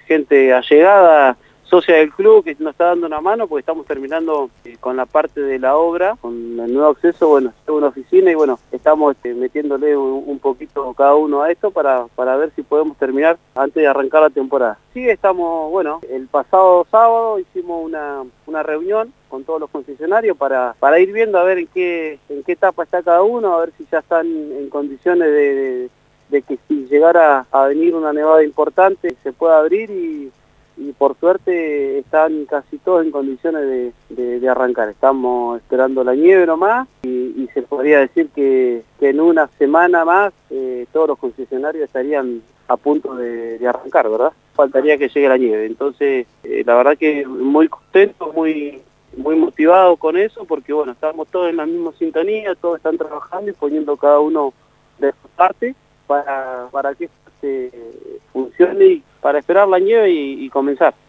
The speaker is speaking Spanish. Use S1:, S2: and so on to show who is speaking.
S1: gente allegada, socia del club, que nos está dando una mano, porque estamos terminando con la parte de la obra, con el nuevo acceso, bueno, es una oficina y bueno, estamos metiéndole un poquito cada uno a esto para ver si podemos terminar antes de arrancar la temporada. Sí, estamos, bueno, el pasado sábado hicimos una reunión con todos los concesionarios para ir viendo a ver en qué etapa está cada uno, a ver si ya están en condiciones de que si llegara a venir una nevada importante se pueda abrir y por suerte están casi todos en condiciones de arrancar. Estamos esperando la nieve nomás y se podría decir que en una semana más todos los concesionarios estarían a punto de arrancar, ¿verdad? Faltaría que llegue la nieve. Entonces, la verdad que muy contento, muy motivado con eso, porque bueno, estamos todos en la misma sintonía, todos están trabajando y poniendo cada uno de su parte para que esto funcione y para esperar la nieve y comenzar.